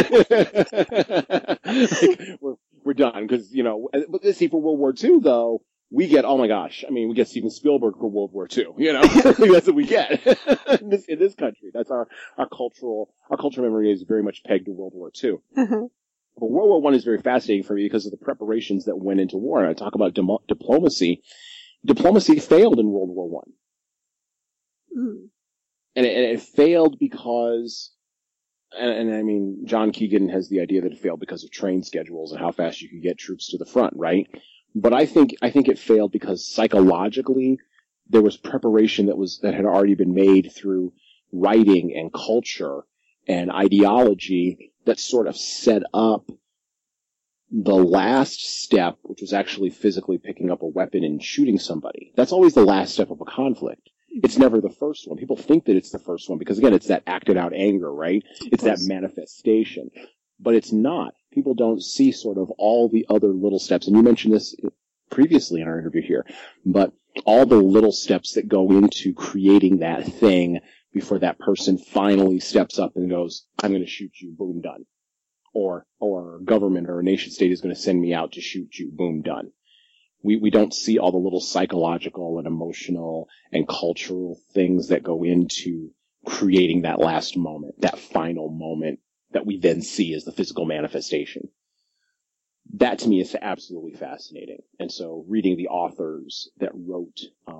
we're done, because, but see, for World War II, though, we get, oh my gosh, we get Steven Spielberg for World War II, that's what we get in this country. That's our cultural memory is very much pegged to World War II. Uh-huh. But World War I is very fascinating for me because of the preparations that went into war. And I talk about diplomacy. Diplomacy failed in World War I. Mm. And it failed because, and John Keegan has the idea that it failed because of train schedules and how fast you could get troops to the front, right? But I think it failed because psychologically there was preparation that had already been made through writing and culture and ideology that sort of set up the last step, which was actually physically picking up a weapon and shooting somebody. That's always the last step of a conflict. It's never the first one. People think that it's the first one because, again, it's that acted out anger, right? It's that manifestation. But it's not. People don't see sort of all the other little steps. And you mentioned this previously in our interview here, but all the little steps that go into creating that thing before that person finally steps up and goes, I'm going to shoot you, boom, done. Or a government or a nation state is going to send me out to shoot you, boom, done. We don't see all the little psychological and emotional and cultural things that go into creating that last moment, that final moment that we then see as the physical manifestation. That to me is absolutely fascinating. And so reading the authors that wrote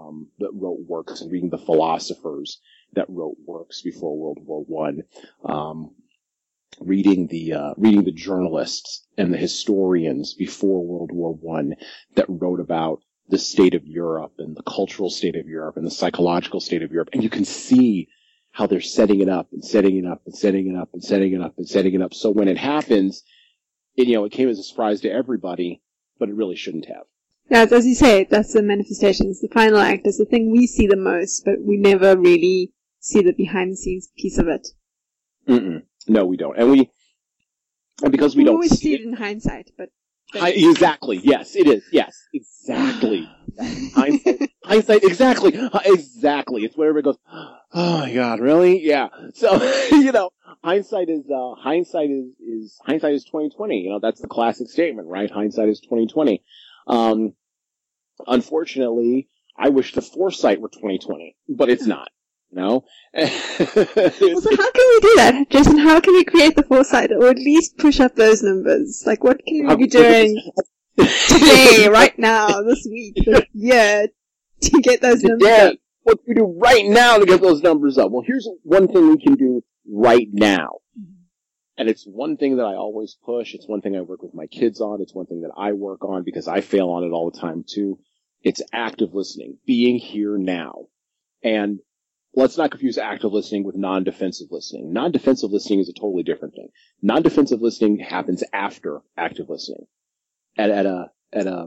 works and reading the philosophers that wrote works before World War I, reading the journalists and the historians before World War I that wrote about the state of Europe and the cultural state of Europe and the psychological state of Europe. And you can see how they're setting it up and setting it up and setting it up and setting it up and setting it up. So when it happens, it came as a surprise to everybody, but it really shouldn't have. Yeah, as you say, that's the manifestation. It's the final act. It's the thing we see the most, but we never really see the behind the scenes piece of it. Mm-mm. No, we don't. And because we don't always see it in hindsight, but exactly. Yes, it is. Yes, exactly. Hindsight. Exactly. Exactly. It's where everybody goes, oh my God, really? Yeah. So, hindsight is 2020. That's the classic statement, right? Hindsight is 2020. Unfortunately, I wish the foresight were 2020, but it's not. No. So how can we do that, Jason? How can we create the foresight, or at least push up those numbers? Like, what can we be doing today, right now, this week, this year, to get those numbers up? What can we do right now to get those numbers up? Well, here's one thing we can do right now. And it's one thing that I always push. It's one thing I work with my kids on. It's one thing that I work on because I fail on it all the time too. It's active listening, being here now. And let's not confuse active listening with non-defensive listening. Non-defensive listening is a totally different thing. Non-defensive listening happens after active listening. At a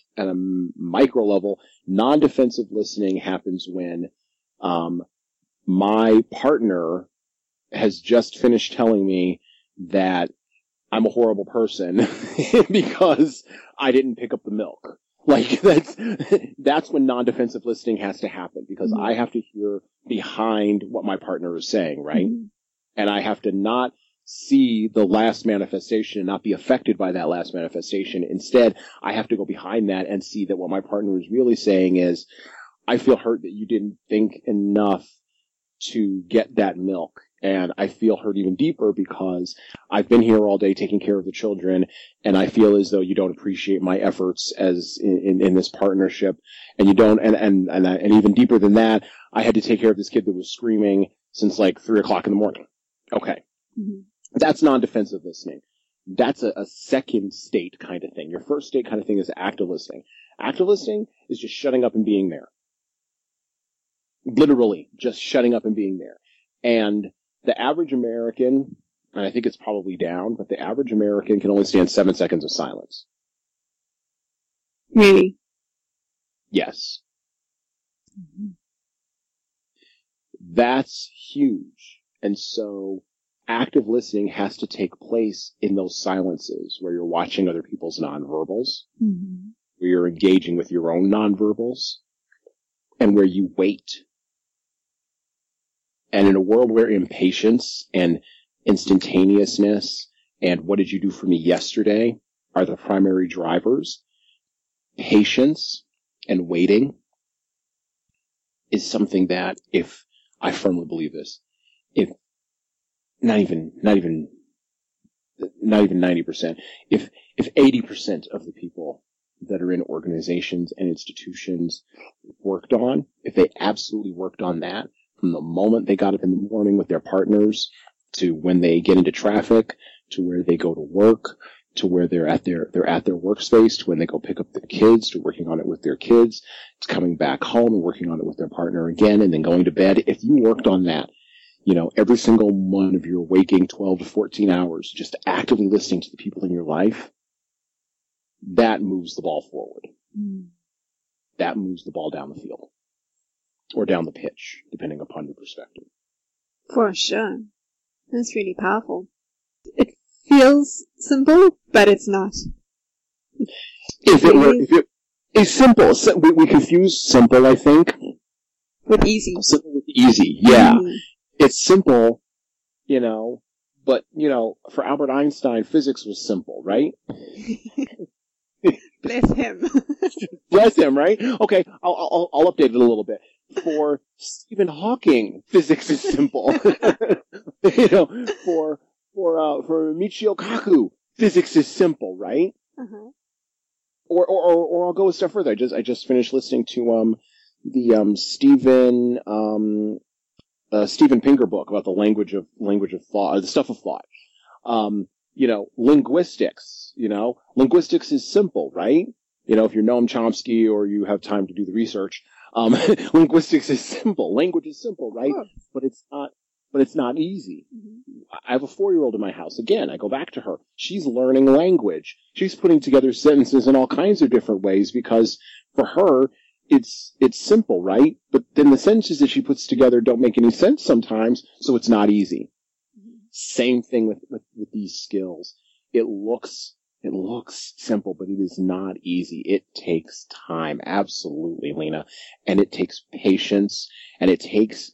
micro level, non-defensive listening happens when, my partner has just finished telling me that I'm a horrible person because I didn't pick up the milk. Like, that's when non-defensive listening has to happen, because I have to hear behind what my partner is saying, right? And I have to not see the last manifestation and not be affected by that last manifestation. Instead, I have to go behind that and see that what my partner is really saying is, I feel hurt that you didn't think enough to get that milk. And I feel hurt even deeper because I've been here all day taking care of the children, and I feel as though you don't appreciate my efforts as in this partnership, and you don't, and even deeper than that, I had to take care of this kid that was screaming since like 3 o'clock in the morning. Okay. That's non-defensive listening. That's a second state kind of thing. Your first state kind of thing is active listening. Active listening is just shutting up and being there. Literally, just shutting up and being there. And the average American, and I think it's probably down, but the average American can only stand 7 seconds of silence. Really? Yes. That's huge. And so active listening has to take place in those silences where you're watching other people's nonverbals, where you're engaging with your own nonverbals, and where you wait. And in a world where impatience and instantaneousness and what did you do for me yesterday are the primary drivers, patience and waiting is something that, if I firmly believe this, if not even 90%, if 80% of the people that are in organizations and institutions worked on, if they absolutely worked on that, from the moment they got up in the morning with their partners, to when they get into traffic, to where they go to work, to where they're at their workspace, to when they go pick up their kids, to working on it with their kids, to coming back home and working on it with their partner again, and then going to bed. If you worked on that, every single one of your waking 12 to 14 hours, just actively listening to the people in your life, that moves the ball forward. That moves the ball down the field. Or down the pitch, depending upon your perspective. For sure. That's really powerful. It feels simple, but it's not. It's simple. We confuse simple, I think. With easy. Simple with easy, yeah. It's simple, but, for Albert Einstein, physics was simple, right? Bless him. Bless him, right? Okay, I'll update it a little bit. For Stephen Hawking, physics is simple. For Michio Kaku, physics is simple, right? Or I'll go a step further. I just finished listening to the Steven Pinker book about the language of thought, the stuff of thought. Linguistics. Linguistics is simple, right? If you're Noam Chomsky or you have time to do the research. Linguistics is simple. Language is simple, right? But it's not easy. I have a 4-year-old in my house. Again, I go back to her. She's learning language. She's putting together sentences in all kinds of different ways because for her, it's simple, right? But then the sentences that she puts together don't make any sense sometimes, so it's not easy. Same thing with these skills. It looks simple, but it is not easy. It takes time. Absolutely, Lena. And it takes patience, and it takes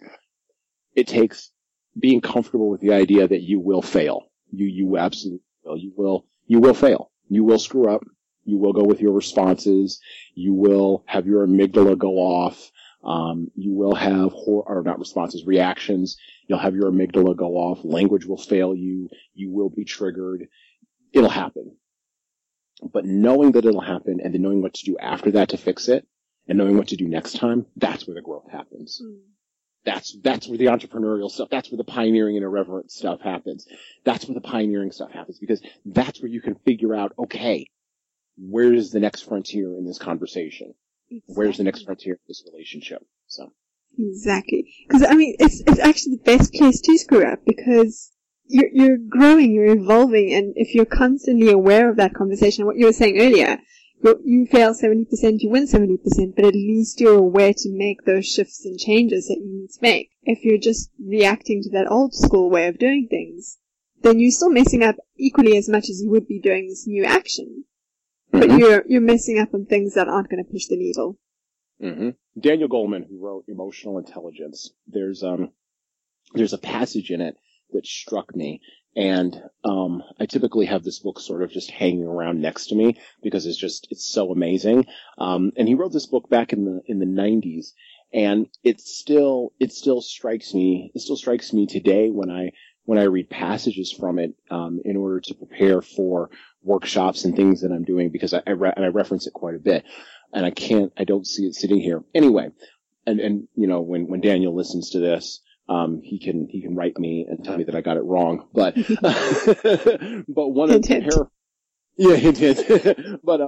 being comfortable with the idea that you will fail. You absolutely will. You will fail. You will screw up. You will go with your responses. You will have your amygdala go off. You will have reactions. You'll have your amygdala go off. Language will fail you. You will be triggered. It'll happen. But knowing that it'll happen and then knowing what to do after that to fix it and knowing what to do next time, that's where the growth happens. That's where the entrepreneurial stuff, that's where the pioneering and irreverent stuff happens. That's where the pioneering stuff happens because that's where you can figure out, okay, where is the next frontier in this conversation? Exactly. Where's the next frontier in this relationship? So. Exactly. Because, it's actually the best place to screw up because you're growing, you're evolving, and if you're constantly aware of that conversation, what you were saying earlier, you fail 70%, you win 70%, but at least you're aware to make those shifts and changes that you need to make. If you're just reacting to that old school way of doing things, then you're still messing up equally as much as you would be doing this new action. But you're messing up on things that aren't going to push the needle. Mm-hmm. Daniel Goleman, who wrote Emotional Intelligence, there's a passage in it that struck me, and I typically have this book sort of just hanging around next to me because it's so amazing. And he wrote this book back in the 90s, and it still strikes me today when I read passages from it in order to prepare for workshops and things that I'm doing, because I reference it quite a bit, and I don't see it sitting here anyway. And you know, when Daniel listens to this, he can write me and tell me that I got it wrong, but but one of the yeah, he did. But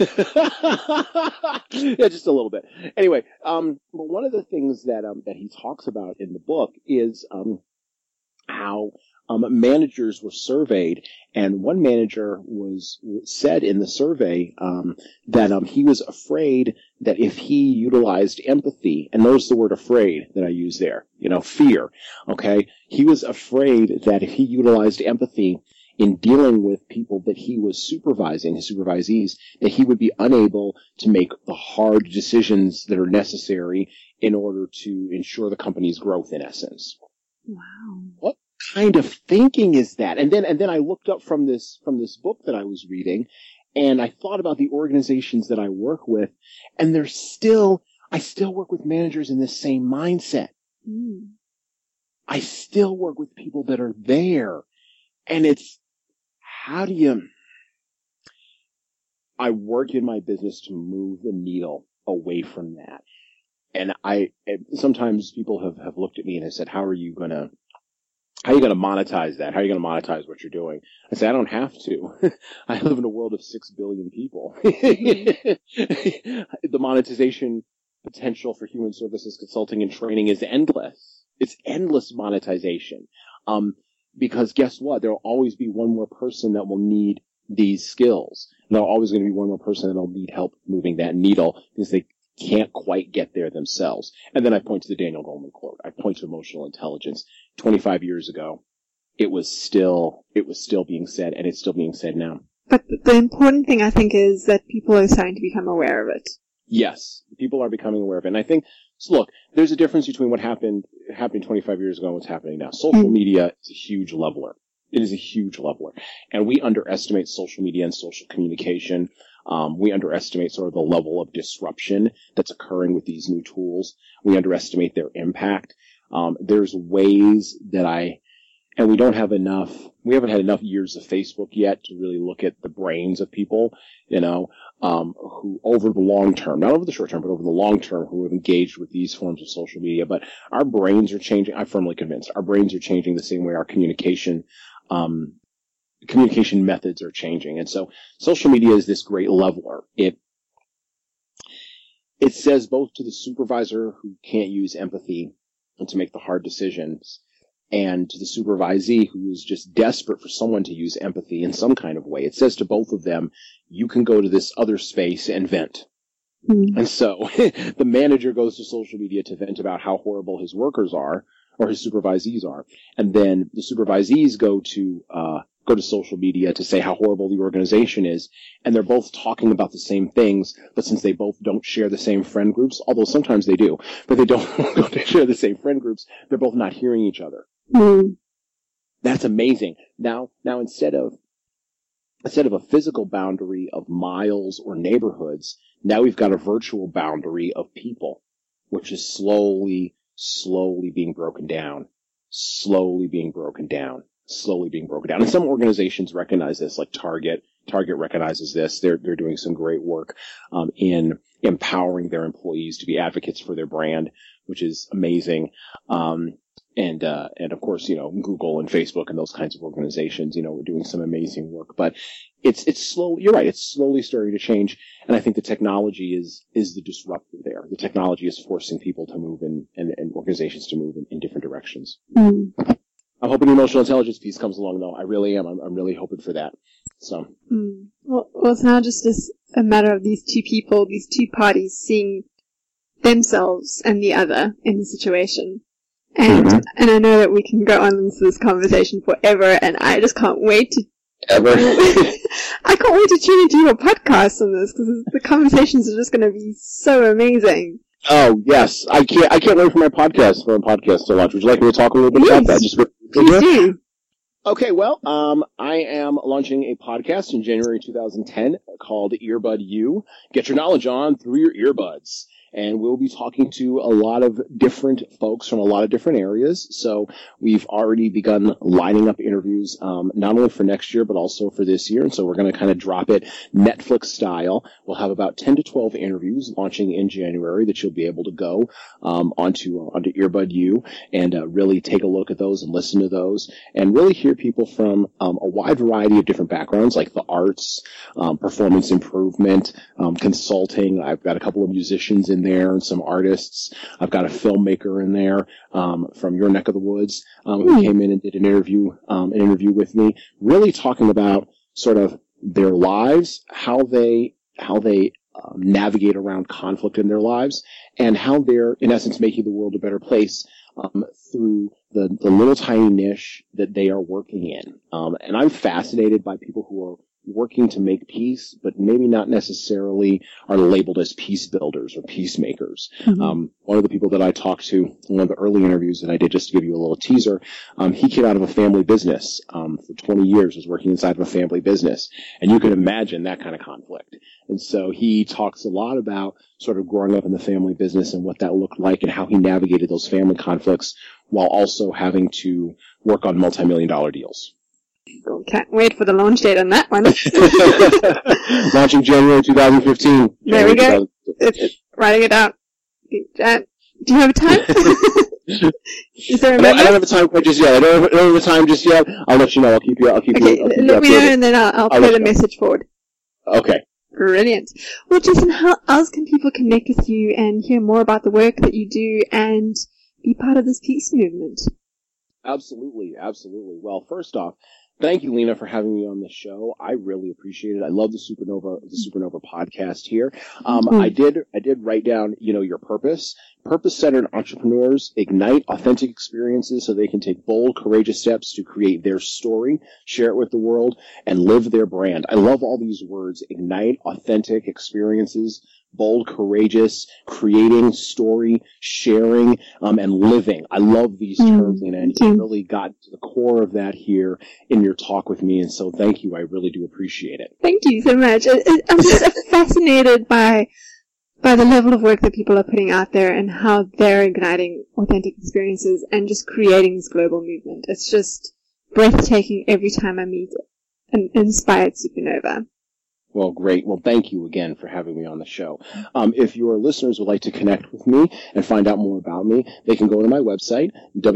yeah, just a little bit. Anyway, but one of the things that he talks about in the book is how managers were surveyed, and one manager said in the survey that he was afraid that if he utilized empathy, and notice the word afraid that I use there, you know, fear, okay? He was afraid that if he utilized empathy in dealing with people that he was supervising, his supervisees, that he would be unable to make the hard decisions that are necessary in order to ensure the company's growth, in essence. Wow. What kind of thinking is that? And then I looked up from this book that I was reading, and I thought about the organizations that I work with, and I still work with managers in this same mindset. Mm. I still work with people that are there, and it's, I work in my business to move the needle away from that. And sometimes people have looked at me and have said, how are you going to monetize that? How are you going to monetize what you're doing? I say, I don't have to. I live in a world of 6 billion people. The monetization potential for human services consulting and training is endless. It's endless monetization. Because guess what? There'll always be one more person that will need these skills. And there'll always going to be one more person that'll need help moving that needle because they can't quite get there themselves. And then I point to the Daniel Goleman quote. I point to emotional intelligence. 25 years ago, it was still being said, and it's still being said now. But the important thing, I think, is that people are starting to become aware of it. Yes, people are becoming aware of it. And I think, so look, there's a difference between what happened 25 years ago and what's happening now. Social media is a huge leveler. It is a huge leveler. And we underestimate social media and social communication. We underestimate sort of the level of disruption that's occurring with these new tools. We underestimate their impact. There's ways that and we haven't had enough years of Facebook yet to really look at the brains of people, you know, who over the long term, not over the short term, but over the long term, who have engaged with these forms of social media. But our brains are changing. I'm firmly convinced our brains are changing the same way our communication methods are changing. And so social media is this great leveler. It says both to the supervisor who can't use empathy and to make the hard decisions, and to the supervisee who is just desperate for someone to use empathy in some kind of way. It says to both of them, you can go to this other space and vent. Mm. And so the manager goes to social media to vent about how horrible his workers are, or his supervisees are. And then the supervisees go to social media to say how horrible the organization is. And they're both talking about the same things, but since they both don't share the same friend groups, although sometimes they do, but they don't share the same friend groups, they're both not hearing each other. Mm. That's amazing. Now instead of a physical boundary of miles or neighborhoods, now we've got a virtual boundary of people, which is slowly being broken down. And some organizations recognize this, like Target. Target recognizes this. They're doing some great work in empowering their employees to be advocates for their brand, which is amazing. And of course, you know, Google and Facebook and those kinds of organizations, you know, we're doing some amazing work. But it's slowly, you're right, it's slowly starting to change. And I think the technology is the disruptor there. The technology is forcing people to move and organizations to move in different directions. Mm. I'm hoping the emotional intelligence piece comes along, though. I really am. I'm really hoping for that. So. Well, it's now just a matter of these two people, these two parties seeing themselves and the other in the situation. And I know that we can go on into this conversation forever, and I just can't wait to I can't wait to tune into your podcast on this, because the conversations are just going to be so amazing. Oh, yes. I can't wait for my podcast to launch. Would you like me to talk a little bit about that? Please do. Okay, well, I am launching a podcast in January 2010 called Earbud U. Get your knowledge on through your earbuds. And we'll be talking to a lot of different folks from a lot of different areas. So we've already begun lining up interviews, not only for next year, but also for this year. And so we're going to kind of drop it Netflix style. We'll have about 10 to 12 interviews launching in January that you'll be able to go onto Earbud U and really take a look at those and listen to those and really hear people from a wide variety of different backgrounds, like the arts, performance improvement, consulting. I've got a couple of musicians in there and some artists. I've got a filmmaker in there from your neck of the woods who came in and did an interview with me, really talking about sort of their lives, how they navigate around conflict in their lives, and how they're in essence making the world a better place through the little tiny niche that they are working in. And I'm fascinated by people who are working to make peace, but maybe not necessarily are labeled as peace builders or peacemakers. One of the people that I talked to, one of the early interviews that I did, just to give you a little teaser, he came out of a family business. For 20 years was working inside of a family business. And you can imagine that kind of conflict. And so he talks a lot about sort of growing up in the family business and what that looked like and how he navigated those family conflicts while also having to work on multi-million-dollar deals. Can't wait for the launch date on that one. Launching January 2015. There we go. Writing it out. Do you have a time? Is there a I don't have a time quite just yet. I don't have a time just yet. I'll let you know. I'll keep you. Let me know, and then I'll play the message forward. Okay. Brilliant. Well, Jason, how else can people connect with you and hear more about the work that you do and be part of this peace movement? Absolutely. Well, first off, thank you, Lena, for having me on the show. I really appreciate it. I love the Supernova podcast here. I did write down, your purpose. Purpose-centered entrepreneurs ignite authentic experiences so they can take bold, courageous steps to create their story, share it with the world, and live their brand. I love all these words: ignite authentic experiences, bold, courageous, creating, story, sharing, and living. I love these terms, Lena, and you really got to the core of that here in your talk with me, and so thank you. I really do appreciate it. Thank you so much. I'm just fascinated by the level of work that people are putting out there and how they're igniting authentic experiences and just creating this global movement. It's just breathtaking every time I meet an inspired supernova. Well, great. Well, thank you again for having me on the show. If your listeners would like to connect with me and find out more about me, they can go to my website,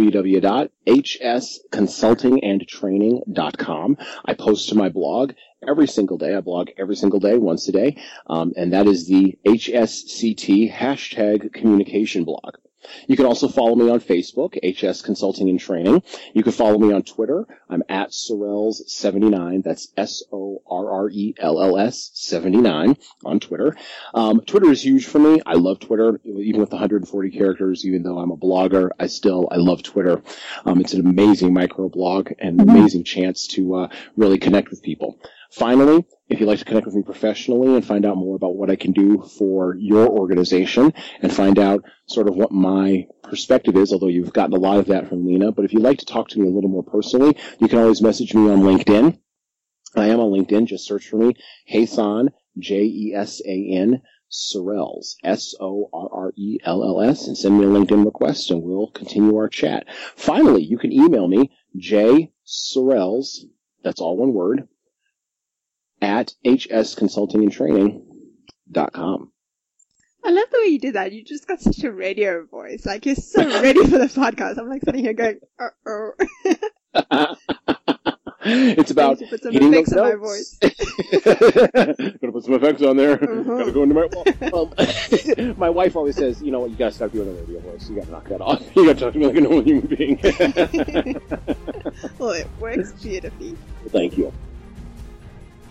www.hsconsultingandtraining.com. I post to my blog every single day. I blog every single day, once a day, and that is the HSCT #communication blog. You can also follow me on Facebook, HS Consulting and Training. You can follow me on Twitter. I'm at Sorrells79. That's SORRELLS 79 on Twitter. Twitter is huge for me. I love Twitter, even with 140 characters. Even though I'm a blogger, I love Twitter. It's an amazing microblog and an amazing chance to really connect with people. Finally, if you'd like to connect with me professionally and find out more about what I can do for your organization and find out sort of what my perspective is, although you've gotten a lot of that from Lena, but if you'd like to talk to me a little more personally, you can always message me on LinkedIn. I am on LinkedIn. Just search for me, Jesan, Jesan, Sorrells, SORRELLS, and send me a LinkedIn request, and we'll continue our chat. Finally, you can email me, jsorrells, that's all one word, at hsconsultingandtraining.com. I love the way you did that. You just got such a radio voice. Like, you're so ready for the podcast. I'm like sitting here going, uh-oh. It's about to put some hitting effects those on my notes. voice. Gotta put some effects on there. Gotta go into my... Well, my wife always says, you know what, you gotta stop doing a radio voice. You gotta knock that off. You gotta talk to me like a normal human being. Well, it works beautifully. Thank you.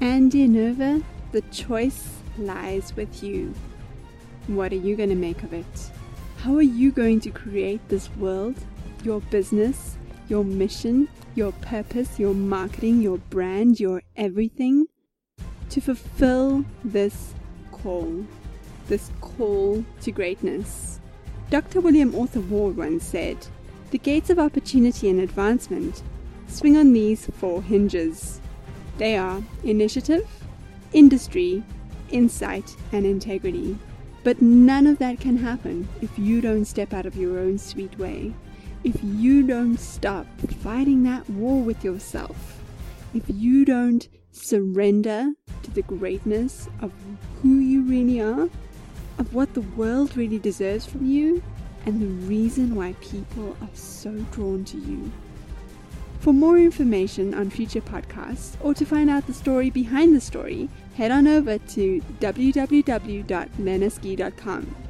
And dear Nova, the choice lies with you. What are you going to make of it? How are you going to create this world, your business, your mission, your purpose, your marketing, your brand, your everything, to fulfill this call to greatness? Dr. William Arthur Ward once said, "The gates of opportunity and advancement swing on these 4 hinges. They are initiative, industry, insight, and integrity. But none of that can happen if you don't step out of your own sweet way. If you don't stop fighting that war with yourself. If you don't surrender to the greatness of who you really are, of what the world really deserves from you, and the reason why people are so drawn to you." For more information on future podcasts, or to find out the story behind the story, head on over to www.lenaski.com.